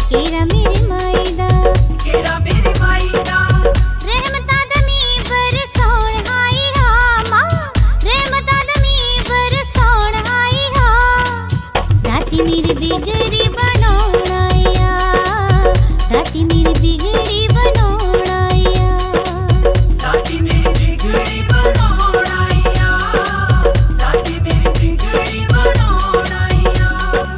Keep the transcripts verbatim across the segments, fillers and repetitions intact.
केरा मेरे मायदा केरा मेरे मायदा रहमता दमी बरसोण हाई हा मां रहमता दमी बरसोण हाई हा दाती मेरी बिगड़ी बनोण आया दाती मेरी बिगड़ी बनोण आया दाती मेरी बिगड़ी बनोण आया दाती मेरी बिगड़ी बनोण आया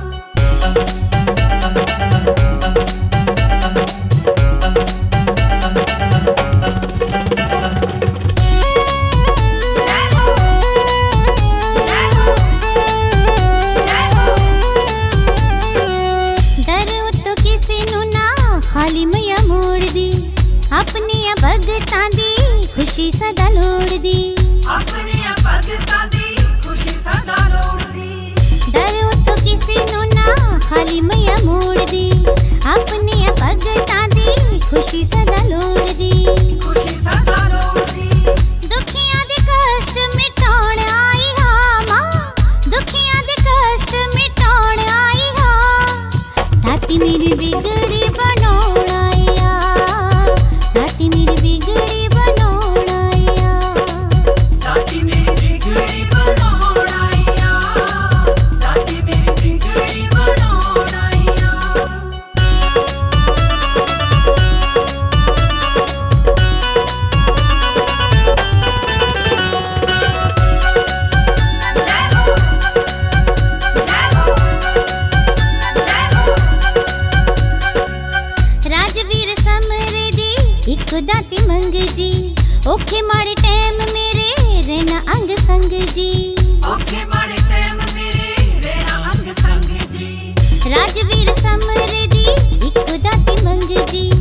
खाली मैया मोड़ दी अपनी भगतां दी खुशी सदा लोड़ दी अपनी भगतां दी खुशी सदा लोड़ दी डरो तो किसी नु ना खाली मैया मोड़ दी अपनी भगतां दी खुशी सदा लोड़ दी खुशी सदा लोड़ दी दुखियां दे कष्ट मिटाउण आई हा मां दुखियां दे कष्ट मिटाउण आई हा दाती मेरी बिगड़ी बनोण आया दाती मेरी बिगड़ी बनोण आया दाती मेरी बिगड़ी बनोण आया दाती मेरी बिगड़ी बनोण आया राजवीर समरे दी एक दाती मंग जी ओखे माड़े टाइम मेरे रहना अंग संग जी ओखे माड़े टाइम मेरे रहना अंग संग जी राजवीर समरे दी एक दाती मंग जी